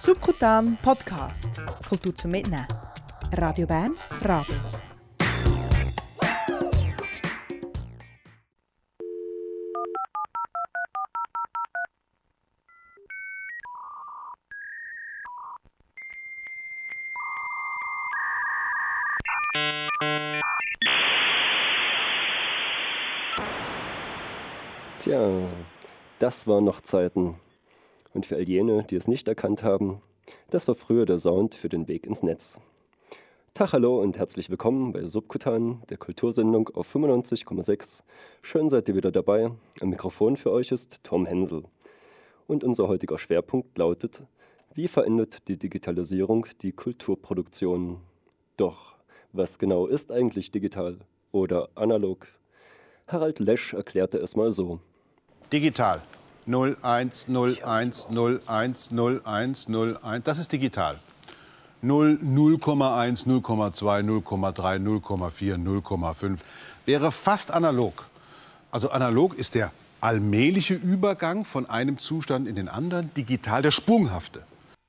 Subkutan Podcast. Kultur zum Mitnehmen. Radio Bern, Radio. Tja, das waren noch Zeiten. Und für all jene, die es nicht erkannt haben, das war früher der Sound für den Weg ins Netz. Tag, hallo und herzlich willkommen bei Subkutan, der Kultursendung auf 95,6. Schön seid ihr wieder dabei. Am Mikrofon für euch ist Tom Hensel. Und unser heutiger Schwerpunkt lautet: Wie verändert die Digitalisierung die Kulturproduktion? Doch, was genau ist eigentlich digital oder analog? Harald Lesch erklärte es mal so. Digital. 0101010101. Das ist digital. 0, 0,1, 0,2, 0,3, 0,4, 0,5 wäre fast analog. Also analog ist der allmähliche Übergang von einem Zustand in den anderen, digital der sprunghafte.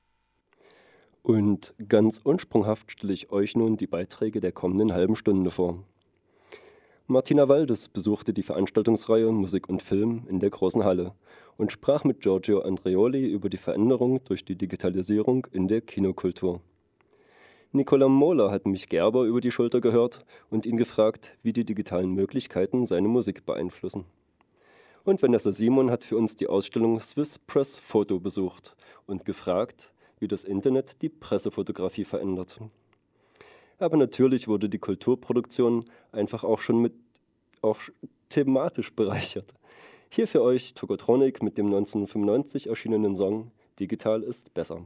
Und ganz unsprunghaft stelle ich euch nun die Beiträge der kommenden halben Stunde vor. Martina Waldes besuchte die Veranstaltungsreihe Musik und Film in der Großen Halle und sprach mit Giorgio Andreoli über die Veränderung durch die Digitalisierung in der Kinokultur. Nicola Mohler hat mich Gerber über die Schulter gehört und ihn gefragt, wie die digitalen Möglichkeiten seine Musik beeinflussen. Und Vanessa Simon hat für uns die Ausstellung Swiss Press Photo besucht und gefragt, wie das Internet die Pressefotografie verändert. Aber natürlich wurde die Kulturproduktion einfach auch thematisch bereichert. Hier für euch Tokotronic mit dem 1995 erschienenen Song Digital ist besser.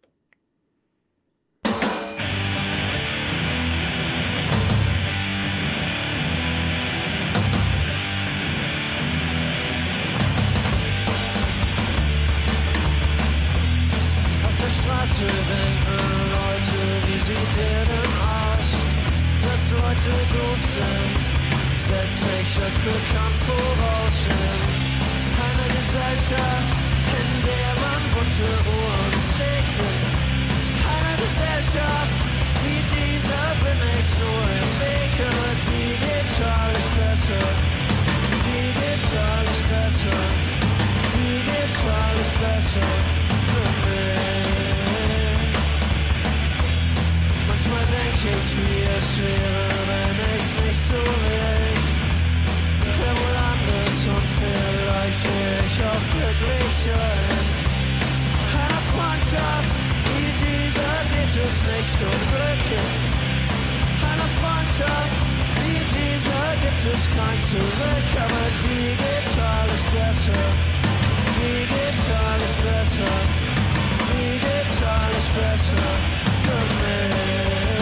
Auf der Straße denken Leute, wie sieht der denn aus? Dass Leute doof sind, setzt sich das bekannt voraus. Eine Gesellschaft, in der man bunte Uhren trägt. Eine Gesellschaft, wie diese bin ich nur im Weg. Aber digital ist besser, digital ist besser, digital ist besser für mich. Manchmal denk ich, wie es wäre, wenn ich nicht so wäre. Wär wohl anders und vielleicht wär ich auch glücklicher. Eine Freundschaft wie diese geht es nicht unglücklich. Eine Freundschaft wie diese gibt es kein Zurück. Aber digital ist besser, digital ist besser, digital ist besser für mich.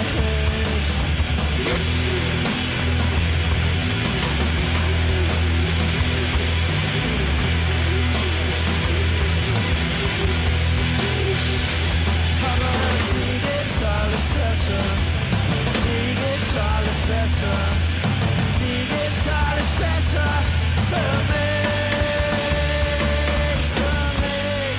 Digital ist besser, digital ist besser, digital ist besser für mich, für mich.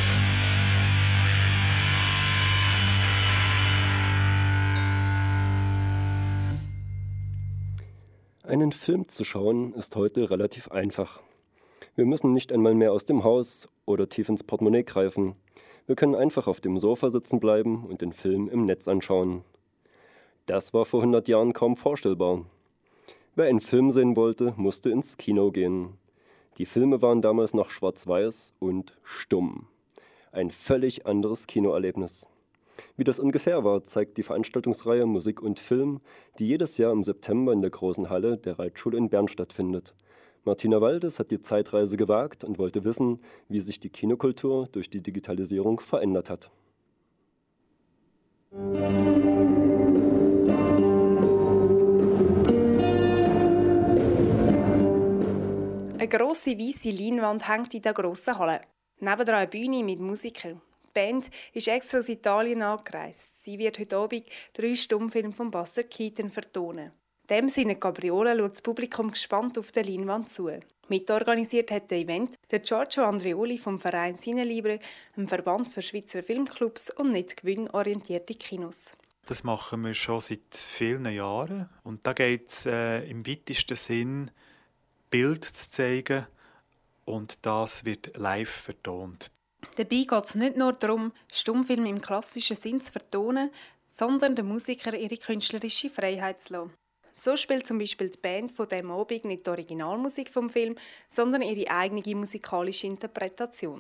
Einen Film zu schauen ist heute relativ einfach. Wir müssen nicht einmal mehr aus dem Haus oder tief ins Portemonnaie greifen. Wir können einfach auf dem Sofa sitzen bleiben und den Film im Netz anschauen. Das war vor 100 Jahren kaum vorstellbar. Wer einen Film sehen wollte, musste ins Kino gehen. Die Filme waren damals noch schwarz-weiß und stumm. Ein völlig anderes Kinoerlebnis. Wie das ungefähr war, zeigt die Veranstaltungsreihe Musik und Film, die jedes Jahr im September in der Großen Halle der Reitschule in Bern stattfindet. Martina Waldes hat die Zeitreise gewagt und wollte wissen, wie sich die Kinokultur durch die Digitalisierung verändert hat. Eine grosse weisse Leinwand hängt in der grossen Halle. Nebendran eine Bühne mit Musikern. Die Band ist extra aus Italien angereist. Sie wird heute Abend 3 Stummfilme von Buster Keaton vertonen. In dem Sinne Gabriola schaut das Publikum gespannt auf der Leinwand zu. Mitorganisiert hat das Event der Giorgio Andreoli vom Verein Cinelibre, einem Verband für Schweizer Filmclubs und nicht gewinnorientierte Kinos. Das machen wir schon seit vielen Jahren. Und da geht es im weitesten Sinn, Bild zu zeigen und das wird live vertont. Dabei geht es nicht nur darum, Stummfilme im klassischen Sinn zu vertonen, sondern den Musikern ihre künstlerische Freiheit zu lassen. So spielt zum Beispiel die Band von diesem Abend nicht die Originalmusik vom Film, sondern ihre eigene musikalische Interpretation.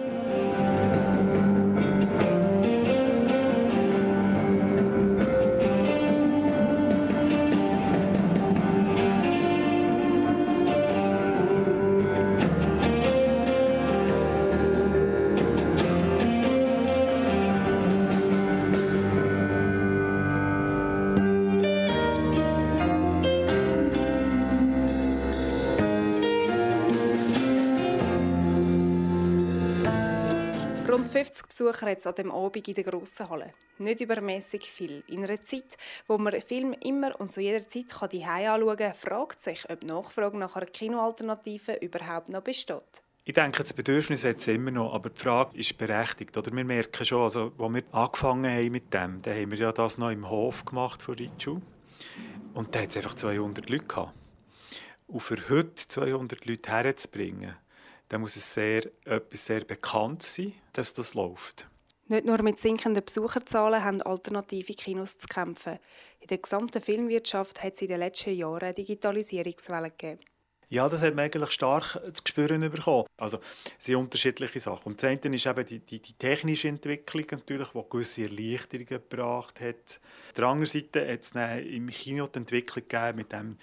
Rund 50 Besucher hat es an diesem Abend in der grossen Halle. Nicht übermäßig viel. In einer Zeit, wo man Film immer und zu jeder Zeit zu Hause anschauen kann, fragt sich, ob die Nachfrage nach einer Kinoalternative überhaupt noch besteht. Ich denke, das Bedürfnis hat es immer noch, aber die Frage ist berechtigt. Oder wir merken schon, als wir angefangen haben mit dem, da haben wir ja das noch im Hof gemacht von Ritschu. Und da hat es einfach 200 Leute gehabt. Und für heute 200 Leute herzubringen, da muss es etwas sehr bekannt sein, dass das läuft. Nicht nur mit sinkenden Besucherzahlen haben alternative Kinos zu kämpfen. In der gesamten Filmwirtschaft hat es in den letzten Jahren eine Digitalisierungswelle gegeben. Ja, das hat man eigentlich stark zu spüren bekommen. Also, es sind unterschiedliche Sachen. Und das eine ist eben die technische Entwicklung, natürlich, die gewisse Erleichterungen gebracht hat. Auf der anderen Seite hat es im Kino die Entwicklung gegeben mit dem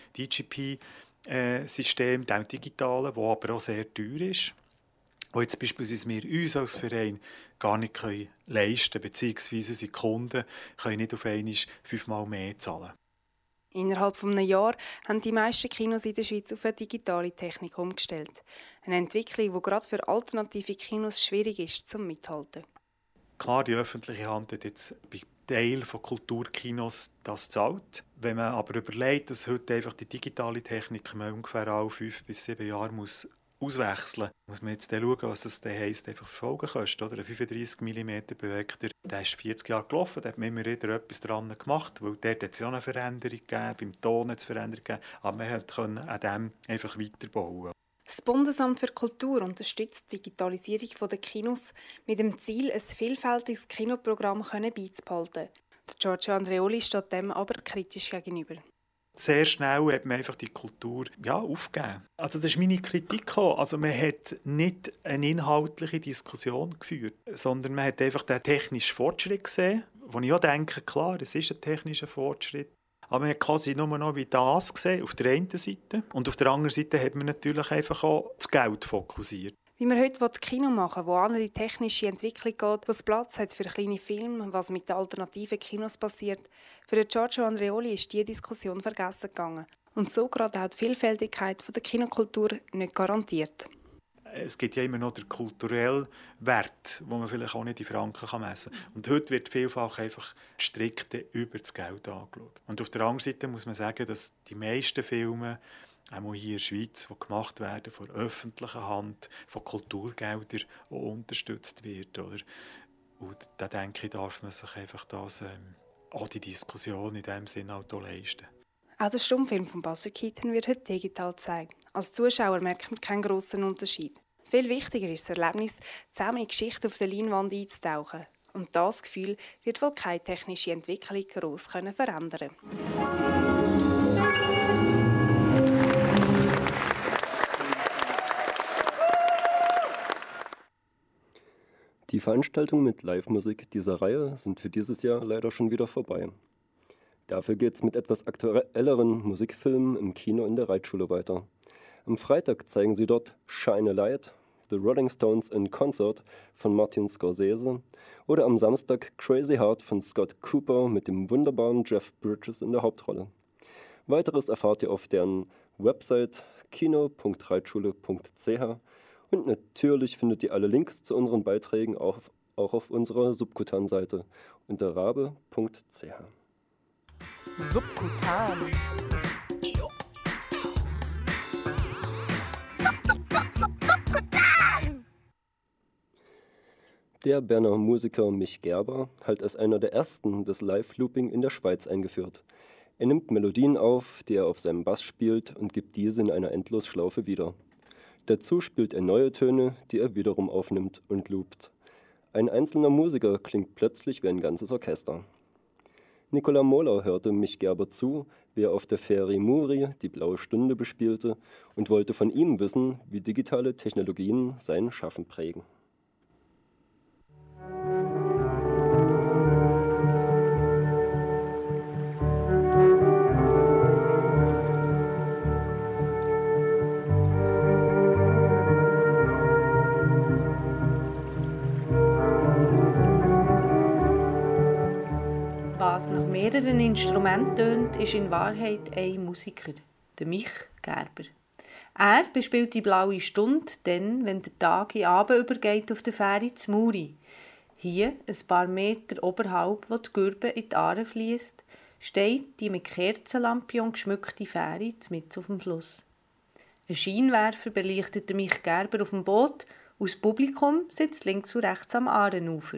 DGP-System, dem digitalen, das aber auch sehr teuer ist. Wo jetzt beispielsweise wir uns als Verein gar nicht leisten können, beziehungsweise unsere Kunden können nicht auf einmal 5-mal mehr zahlen. Innerhalb von einem Jahr haben die meisten Kinos in der Schweiz auf eine digitale Technik umgestellt. Eine Entwicklung, die gerade für alternative Kinos schwierig ist, zum Mithalten. Klar, die öffentliche Hand hat jetzt bei Teil von Kulturkinos das zahlt. Wenn man aber überlegt, dass heute einfach die digitale Technik man ungefähr alle 5 bis 7 Jahre auswechseln muss man jetzt schauen, was das heisst, einfach Folgekosten. Ein 35 mm Projektor, der ist 40 Jahre gelaufen, da hat man immer wieder etwas dran gemacht, weil dort hat es ja eine Veränderung gegeben, beim Ton hat es Veränderung gegeben, aber man konnte an dem einfach weiterbauen. Das Bundesamt für Kultur unterstützt die Digitalisierung der Kinos mit dem Ziel, ein vielfältiges Kinoprogramm beizubehalten. Giorgio Andreoli steht dem aber kritisch gegenüber. Sehr schnell hat man einfach die Kultur aufgegeben. Also das ist meine Kritik auch. Also man hat nicht eine inhaltliche Diskussion geführt, sondern man hat einfach den technischen Fortschritt gesehen, wo ich auch denke, klar, es ist ein technischer Fortschritt. Aber man hat quasi nur noch wie das gesehen, auf der einen Seite. Und auf der anderen Seite hat man natürlich einfach auch das Geld fokussiert. Wie wir heute Kino machen wollen, wo an die technische Entwicklung geht, was Platz hat für kleine Filme, was mit den alternativen Kinos passiert, für Giorgio Andreoli ist diese Diskussion vergessen gegangen. Und so gerade auch die Vielfältigkeit der Kinokultur nicht garantiert. Es gibt ja immer noch den kulturellen Wert, den man vielleicht auch nicht in Franken messen kann. Und heute wird vielfach einfach strikt über das Geld angeschaut. Und auf der anderen Seite muss man sagen, dass die meisten Filme, auch hier in der Schweiz, die gemacht werden von öffentlicher Hand, von Kulturgeldern auch unterstützt wird. Oder? Und da denke ich, darf man sich einfach auch die Diskussion in diesem Sinne auch leisten. Auch der Stummfilm von Buster Keaton wird heute digital gezeigt. Als Zuschauer merkt man keinen grossen Unterschied. Viel wichtiger ist das Erlebnis, zusammen in die Geschichte auf der Leinwand einzutauchen. Und das Gefühl wird wohl keine technische Entwicklung gross verändern können. Die Veranstaltungen mit Live-Musik dieser Reihe sind für dieses Jahr leider schon wieder vorbei. Dafür geht es mit etwas aktuelleren Musikfilmen im Kino in der Reitschule weiter. Am Freitag zeigen sie dort Shine a Light, The Rolling Stones in Concert von Martin Scorsese oder am Samstag Crazy Heart von Scott Cooper mit dem wunderbaren Jeff Bridges in der Hauptrolle. Weiteres erfahrt ihr auf deren Website kino.reitschule.ch und natürlich findet ihr alle Links zu unseren Beiträgen auch auf unserer Subkutan-Seite unter rabe.ch. Subkutan. Der Berner Musiker Mich Gerber hat als einer der ersten das Live-Looping in der Schweiz eingeführt. Er nimmt Melodien auf, die er auf seinem Bass spielt, und gibt diese in einer Endlosschlaufe wieder. Dazu spielt er neue Töne, die er wiederum aufnimmt und loopt. Ein einzelner Musiker klingt plötzlich wie ein ganzes Orchester. Nicola Mohler hörte Mich Gerber zu, wie er auf der Fähre Muri die Blaue Stunde bespielte, und wollte von ihm wissen, wie digitale Technologien sein Schaffen prägen. Was nach mehreren Instrumenten tönt, ist in Wahrheit ein Musiker, der Mich Gerber. Er bespielt die Blaue Stunde dann, wenn der Tag in Abend übergeht auf der Fähre zu Muri. Hier, ein paar Meter oberhalb, wo die Gürbe in die Aare fliesst, steht die mit Kerzenlampion geschmückte Fähre mitten auf dem Fluss. Ein Scheinwerfer beleuchtet der Mich Gerber auf dem Boot und das Publikum sitzt links und rechts am Aarenufer.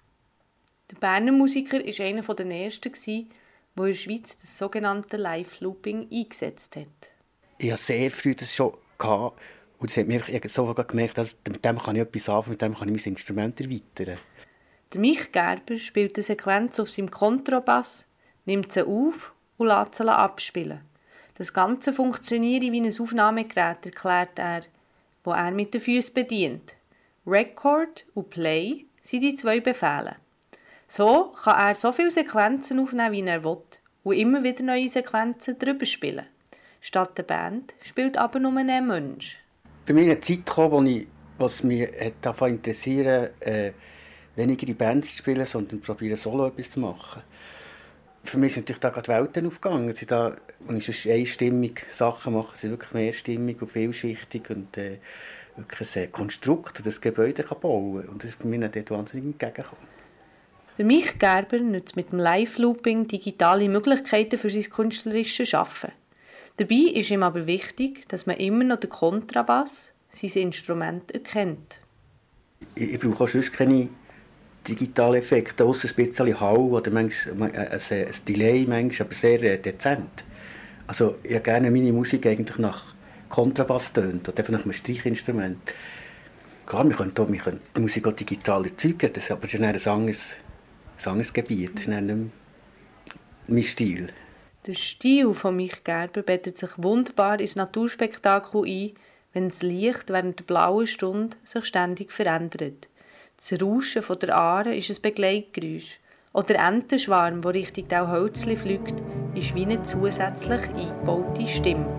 Der Berner Musiker war einer der ersten, der in der Schweiz das sogenannte Live-Looping eingesetzt hat. Ich hatte sehr früh das schon gehabt, und das hat mir sofort gemerkt, dass mit dem kann ich etwas anfangen, mit dem kann ich mein Instrument erweitern. Der Mich Gerber spielt eine Sequenz auf seinem Kontrabass, nimmt sie auf und lässt sie abspielen. Das Ganze funktioniert wie ein Aufnahmegerät, erklärt er, das er mit den Füßen bedient. Record und Play sind die zwei Befehle. So kann er so viele Sequenzen aufnehmen, wie er will, und immer wieder neue Sequenzen drüber spielen. Statt der Band spielt aber nur ein Mensch. Bei mir eine Zeit gekommen, was mich interessiert, weniger in Bands zu spielen, sondern probieren solo etwas zu machen. Für mich sind natürlich da gerade Welten aufgegangen. Und ich einstimmig Sachen machen, sind wirklich mehrstimmig und vielschichtig und wirklich ein Konstrukt, das Gebäude kann bauen. Und das ist für mich dort wahnsinnig entgegengekommen. Der Mich Gerber nutzt mit dem Live-Looping digitale Möglichkeiten für sein künstlerisches Schaffen. Dabei ist ihm aber wichtig, dass man immer noch den Kontrabass, sein Instrument, erkennt. Ich brauche auch sonst keine digitalen Effekte, ausser ein bisschen Hall oder manchmal ein Delay, manchmal, aber sehr dezent. Also ich habe gerne meine Musik eigentlich nach Kontrabass tönt oder einfach nach einem Streichinstrument. Klar, wir können die Musik auch digital erzeugen, aber das ist ein anderes Gebiet, das ist nicht mehr mein Stil. Der Stil von Mich Gerber bettet sich wunderbar ins Naturspektakel ein, wenn das Licht während der Blauen Stunde sich ständig verändert. Das Rauschen von der Aare ist ein Begleitgeräusch. Oder der Entenschwarm, der Richtung Tauhölzli fliegt, ist wie eine zusätzlich eingebaute Stimme.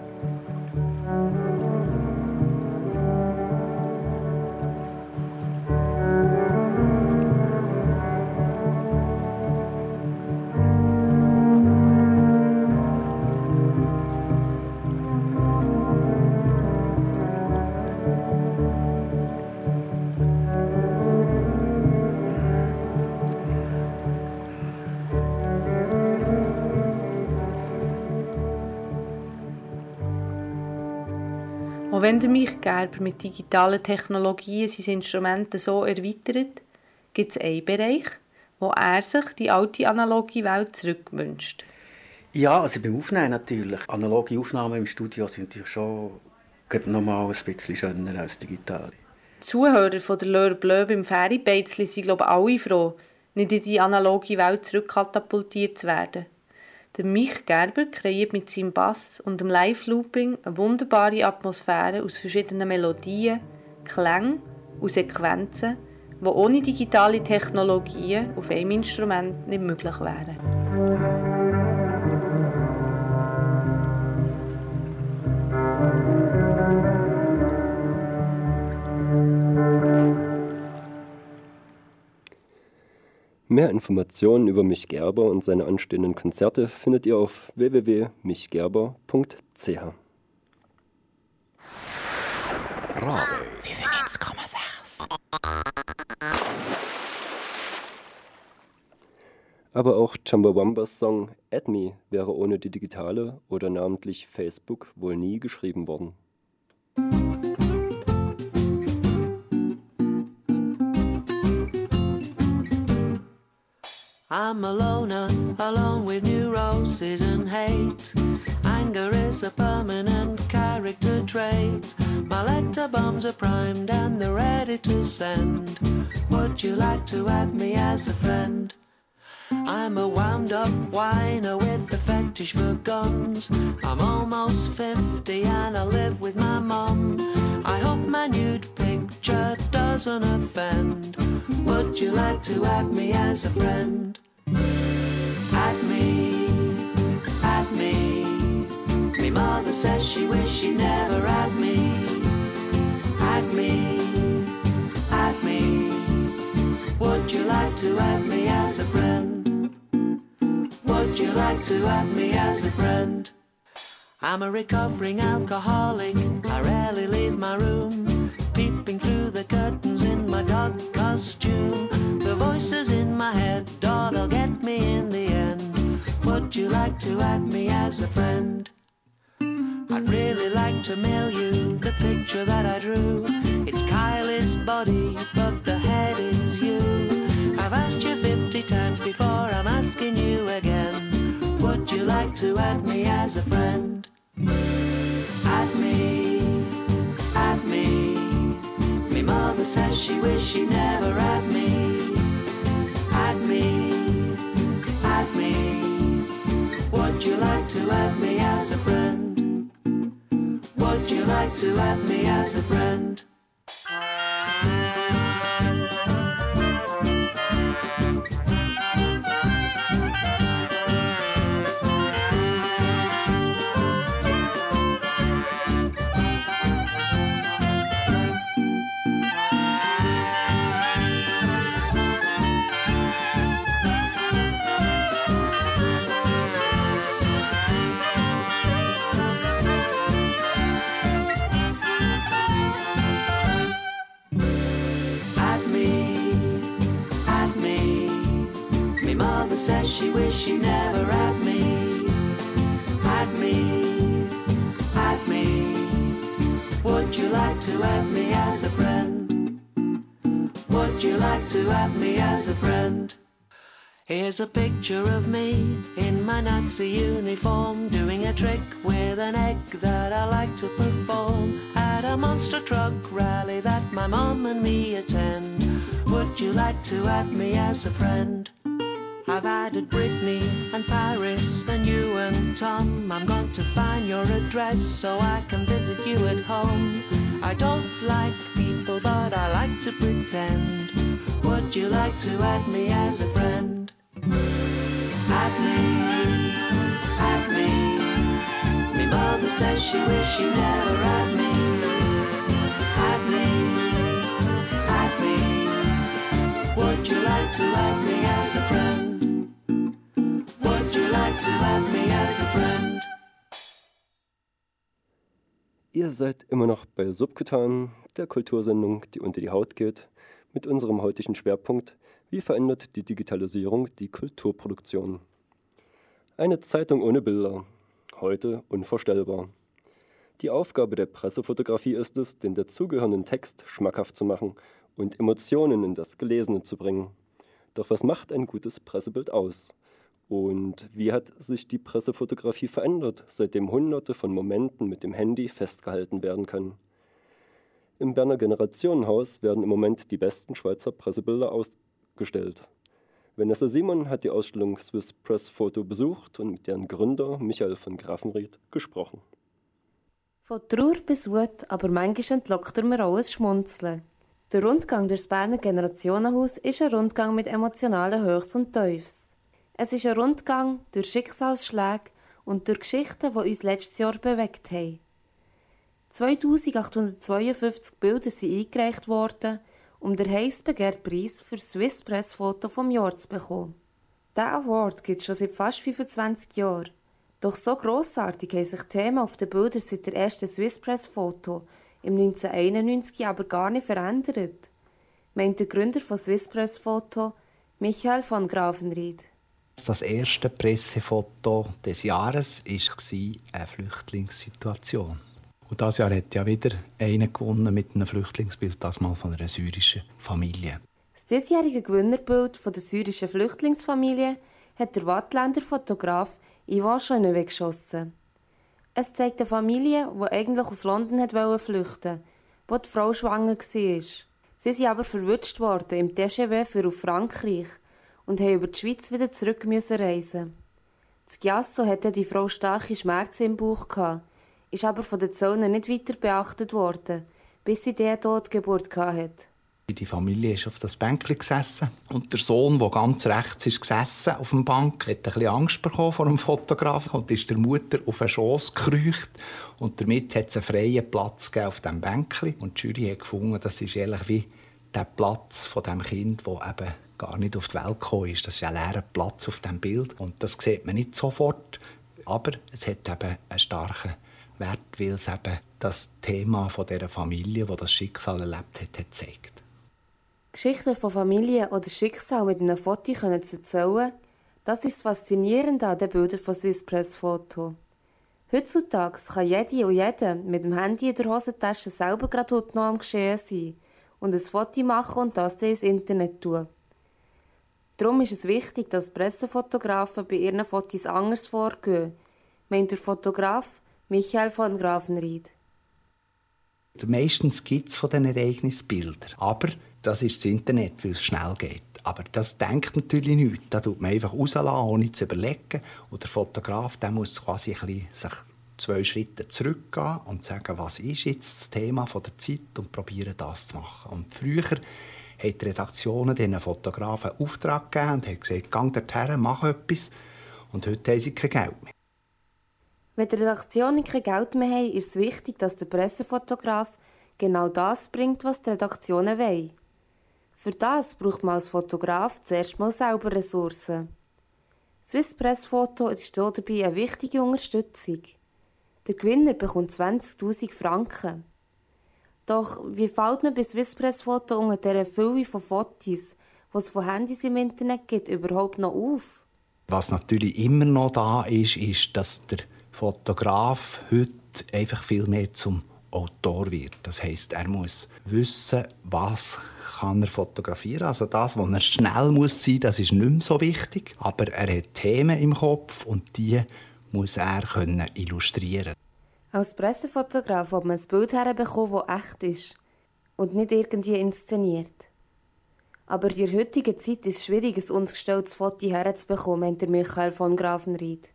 Auch wenn der Mich Gerber mit digitalen Technologien sein Instrument so erweitert, gibt es einen Bereich, wo er sich die alte analoge Welt zurückwünscht. Ja, also beim Aufnehmen natürlich. Analoge Aufnahmen im Studio sind natürlich schon nochmal ein bisschen schöner als digitale. Die Zuhörer von der Leur Bleu beim Fähribeizli sind, glaube ich, alle froh, nicht in die analoge Welt zurückkatapultiert zu werden. Der Mich Gerber kreiert mit seinem Bass und dem Live-Looping eine wunderbare Atmosphäre aus verschiedenen Melodien, Klängen und Sequenzen, die ohne digitale Technologien auf einem Instrument nicht möglich wären. Mehr Informationen über Mich Gerber und seine anstehenden Konzerte findet ihr auf www.michgerber.ch. Radio 95,6. Aber auch Chumbawambas Song Add Me wäre ohne die Digitale oder namentlich Facebook wohl nie geschrieben worden. I'm a loner, alone with neuroses and hate. Anger is a permanent character trait. My letter bombs are primed and they're ready to send. Would you like to add me as a friend? I'm a wound-up whiner with a fetish for guns. I'm almost 50 and I live with my mum. I hope my nude picture doesn't offend. Would you like to add me as a friend? Add me, add me. Me mother says she wish she never had me. Add me, add me. Would you like to add me as a friend? Would you like to add me as a friend? I'm a recovering alcoholic, I rarely leave my room. Peeping through the curtains in my dog costume. The voices in my head, oh, they'll get me in the end. Would you like to add me as a friend? I'd really like to mail you the picture that I drew. It's Kylie's body, but the head is you. I've asked you 50 times before, I'm asking you again. Would you like to add me as a friend? Add me, add me. Me mother says she wish she never had me. Add me, add me. Would you like to add me as a friend? Would you like to add me as a friend? Says she wish she never had me. Had me, had me. Would you like to add me as a friend? Would you like to add me as a friend? Here's a picture of me in my Nazi uniform, doing a trick with an egg that I like to perform at a monster truck rally that my mom and me attend. Would you like to add me as a friend? I've added Brittany and Paris and you and Tom. I'm going to find your address so I can visit you at home. I don't like people but I like to pretend. Would you like to add me as a friend? Add me, add me. Me mother says she wish she never had me. Add me, add me. Would you like to add me as a friend? Would you like to add me as a friend? Ihr seid immer noch bei Subkutan, der Kultursendung, die unter die Haut geht, mit unserem heutigen Schwerpunkt: Wie verändert die Digitalisierung die Kulturproduktion? Eine Zeitung ohne Bilder, heute unvorstellbar. Die Aufgabe der Pressefotografie ist es, den dazugehörenden Text schmackhaft zu machen und Emotionen in das Gelesene zu bringen. Doch was macht ein gutes Pressebild aus? Und wie hat sich die Pressefotografie verändert, seitdem Hunderte von Momenten mit dem Handy festgehalten werden können? Im Berner Generationenhaus werden im Moment die besten Schweizer Pressebilder ausgestellt. Vanessa Simon hat die Ausstellung Swiss Press Photo besucht und mit deren Gründer Michael von Grafenried gesprochen. Von Trauer bis Wut, aber manchmal entlockt mir auch ein Schmunzeln. Der Rundgang durchs Berner Generationenhaus ist ein Rundgang mit emotionalen Höchst und Tiefs. Es ist ein Rundgang durch Schicksalsschläge und durch Geschichten, die uns letztes Jahr bewegt haben. 2852 Bilder sind eingereicht worden, um den heiß begehrten Preis für das Swiss Press Photo vom Jahr zu bekommen. Diesen Award gibt es schon seit fast 25 Jahren. Doch so grossartig haben sich die Themen auf den Bildern seit der ersten Swiss Press Photo im 1991 aber gar nicht verändert, meint der Gründer von Swiss Press Photo, Michael von Grafenried. Das erste Pressefoto des Jahres war eine Flüchtlingssituation. Und dieses Jahr hat ja wieder einer gewonnen mit einem Flüchtlingsbild, das mal von einer syrischen Familie. Das diesjährige Gewinnerbild von der syrischen Flüchtlingsfamilie hat der Wattländer Fotograf Ivan Chenevey geschossen. Es zeigt eine Familie, die eigentlich auf London flüchten wollte, wo die Frau schwanger war. Sie sind aber verwutscht worden im TGV für auf Frankreich und mussten über die Schweiz wieder zurück reisen. Das Giasso hatte die Frau starke Schmerzen im Bauch gehabt, ist aber von den Zöllnern nicht weiter beachtet worden, bis sie die Totgeburt hatte. Die Familie ist auf das Bänkchen gesessen und der Sohn, der ganz rechts ist gesessen auf dem Bank, hat ein bisschen Angst bekommen vor dem Fotografen und ist der Mutter auf den Schoss gekreucht und damit hat es einen freien Platz gegeben auf dem Bänkchen und die Jury hat gefunden, das ist ehrlich wie der Platz von dem Kind, das eben gar nicht auf die Welt gekommen ist. Das ist ein leerer Platz auf dem Bild und das sieht man nicht sofort, aber es hat eben einen starken Wert, weil es eben das Thema von dieser Familie, die das Schicksal erlebt hat, zeigt. Geschichten von Familie oder Schicksal mit einem Foto zu erzählen, das ist das Faszinierende an den Bildern von Swiss Press Photo. Heutzutage kann jede und jeder mit dem Handy in der Hosentasche selber gerade heute noch am Geschehen sein und ein Foto machen und das dann ins Internet tun. Darum ist es wichtig, dass Pressefotografen bei ihren Fotos anders vorgehen, meint der Fotograf Michael von Grafenried. Meistens gibt es von diesen Ereignisbildern, aber das ist das Internet, weil es schnell geht. Aber das denkt natürlich nichts. Da tut man einfach rauslassen, ohne zu überlegen. Und der Fotograf der muss quasi sich 2 Schritte zurückgehen und sagen, was ist jetzt das Thema der Zeit und probieren, das zu machen. Und früher haben die Redaktionen den Fotografen einen Auftrag gegeben und haben gesagt, geh dorthin, mach etwas. Und heute haben sie kein Geld mehr. Wenn die Redaktionen kein Geld mehr haben, ist es wichtig, dass der Pressefotograf genau das bringt, was die Redaktionen wollen. Für das braucht man als Fotograf zuerst mal selber Ressourcen. Swiss Press Photo ist dabei eine wichtige Unterstützung. Der Gewinner bekommt 20'000 Franken. Doch wie fällt man bei Swiss Press Photo unter dieser Fülle von Fotos, die es von Handys im Internet gibt, überhaupt noch auf? Was natürlich immer noch da ist, ist, dass der Fotograf heute einfach viel mehr zum Autor wird. Das heisst, er muss wissen, was kann er fotografieren. Also das, was er schnell muss sein, das ist nicht mehr so wichtig. Aber er hat Themen im Kopf und die muss er können illustrieren. Als Pressefotograf will man ein Bild herbekommen, das echt ist und nicht irgendwie inszeniert. Aber in der heutigen Zeit ist es schwierig, ein ungestelltes Foto herzubekommen, meint Michael von Grafenried.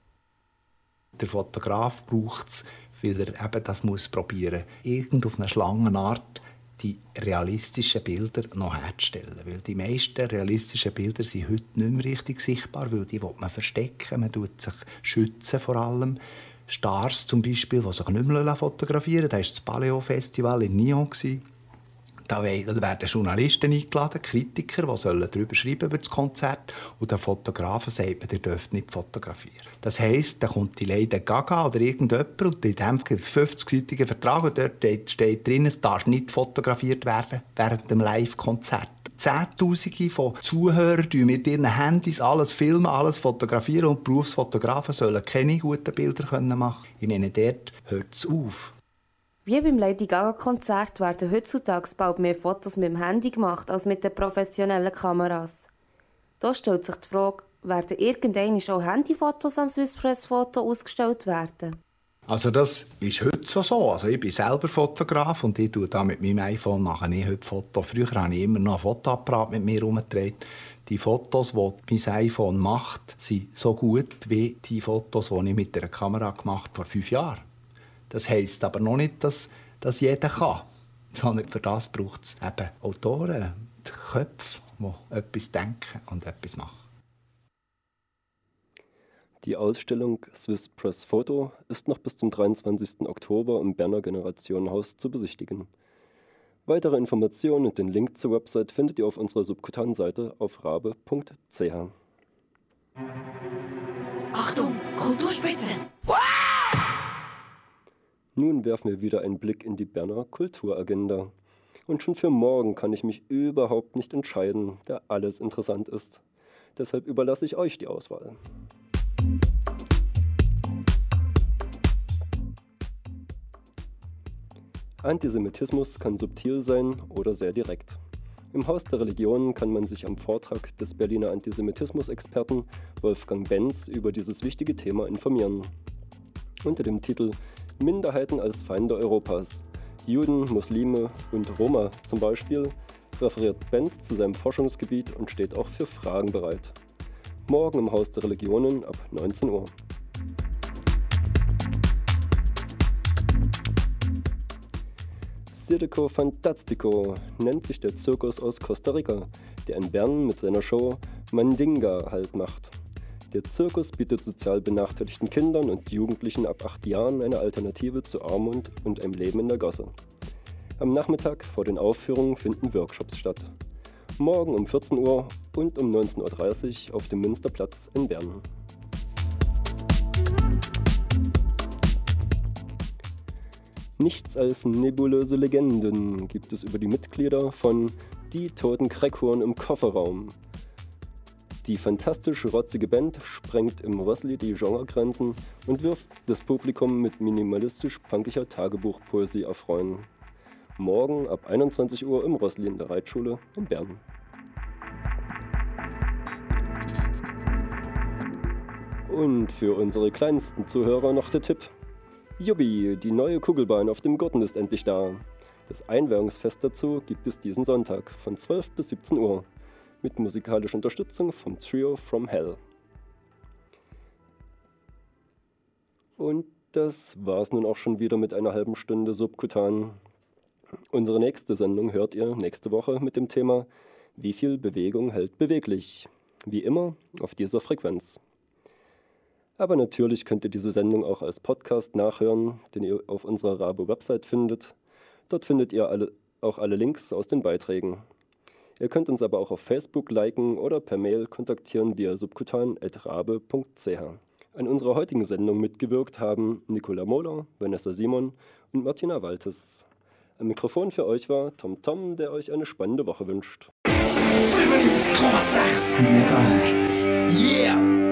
Der Fotograf braucht es, weil er eben das muss probieren, irgend auf eine Schlangenart die realistischen Bilder noch herzustellen. Weil die meisten realistischen Bilder sind heute nicht mehr richtig sichtbar, weil die will man verstecken, man tut sich schützen vor allem. Stars zum Beispiel, die sich nicht mehr fotografieren lassen. Da war das Paleo-Festival in Nyon. Da werden Journalisten eingeladen, Kritiker, die darüber schreiben über das Konzert. Und der Fotografen sagt man, ihr dürft nicht fotografieren. Das heisst, da kommt die Lady Gaga oder irgendjemand und in diesem 50-seitigen Vertrag und dort steht drin, es darf nicht fotografiert werden während dem Live-Konzert. Zehntausende von Zuhörern filmen mit ihren Handys alles filmen, alles fotografieren und Berufsfotografen sollen keine guten Bilder machen. Ich meine, dort hört es auf. Wie beim Lady Gaga-Konzert werden heutzutage bald mehr Fotos mit dem Handy gemacht als mit den professionellen Kameras. Da stellt sich die Frage, werden irgendwann auch Handyfotos am Swiss Press Photo ausgestellt werden? Also das ist heute so. Also ich bin selber Fotograf und ich mache da mit meinem iPhone heute Fotos. Früher habe ich immer noch ein Fotoapparat mit mir herumgetragen. Die Fotos, die mein iPhone macht, sind so gut wie die Fotos, die ich mit einer Kamera gemacht habe vor 5 Jahren. Das heisst aber noch nicht, dass jeder kann. Sondern für das braucht es eben Autoren, Köpfe, die etwas denken und etwas machen. Die Ausstellung Swiss Press Photo ist noch bis zum 23. Oktober im Berner Generationenhaus zu besichtigen. Weitere Informationen und den Link zur Website findet ihr auf unserer Subkutan-Seite auf rabe.ch. Achtung, Kulturspitze! Nun werfen wir wieder einen Blick in die Berner Kulturagenda. Und schon für morgen kann ich mich überhaupt nicht entscheiden, da alles interessant ist. Deshalb überlasse ich euch die Auswahl. Antisemitismus kann subtil sein oder sehr direkt. Im Haus der Religionen kann man sich am Vortrag des Berliner Antisemitismus-Experten Wolfgang Benz über dieses wichtige Thema informieren. Unter dem Titel Minderheiten als Feinde Europas, Juden, Muslime und Roma zum Beispiel, referiert Benz zu seinem Forschungsgebiet und steht auch für Fragen bereit. Morgen im Haus der Religionen ab 19 Uhr. Circo Fantastico nennt sich der Zirkus aus Costa Rica, der in Bern mit seiner Show Mandinga Halt macht. Der Zirkus bietet sozial benachteiligten Kindern und Jugendlichen ab 8 Jahren eine Alternative zu Armut und einem Leben in der Gasse. Am Nachmittag vor den Aufführungen finden Workshops statt. Morgen um 14 Uhr und um 19.30 Uhr auf dem Münsterplatz in Bern. Nichts als nebulöse Legenden gibt es über die Mitglieder von Die Toten Kreckhuren im Kofferraum. Die fantastisch rotzige Band sprengt im Rössli die Genregrenzen und wirft das Publikum mit minimalistisch-punkiger Tagebuchpoesie erfreuen. Morgen ab 21 Uhr im Rössli in der Reitschule in Bern. Und für unsere kleinsten Zuhörer noch der Tipp. Jubi, die neue Kugelbahn auf dem Gurten ist endlich da. Das Einweihungsfest dazu gibt es diesen Sonntag von 12 bis 17 Uhr mit musikalischer Unterstützung vom Trio From Hell. Und das war's nun auch schon wieder mit einer halben Stunde Subkutan. Unsere nächste Sendung hört ihr nächste Woche mit dem Thema Wie viel Bewegung hält beweglich? Wie immer auf dieser Frequenz. Aber natürlich könnt ihr diese Sendung auch als Podcast nachhören, den ihr auf unserer Rabo-Website findet. Dort findet ihr auch alle Links aus den Beiträgen. Ihr könnt uns aber auch auf Facebook liken oder per Mail kontaktieren via subkutan@rabe.ch. An unserer heutigen Sendung mitgewirkt haben Nicola Mohler, Vanessa Simon und Martina Waltes. Am Mikrofon für euch war Tom Tom, der euch eine spannende Woche wünscht. 95,6 MHz. Yeah!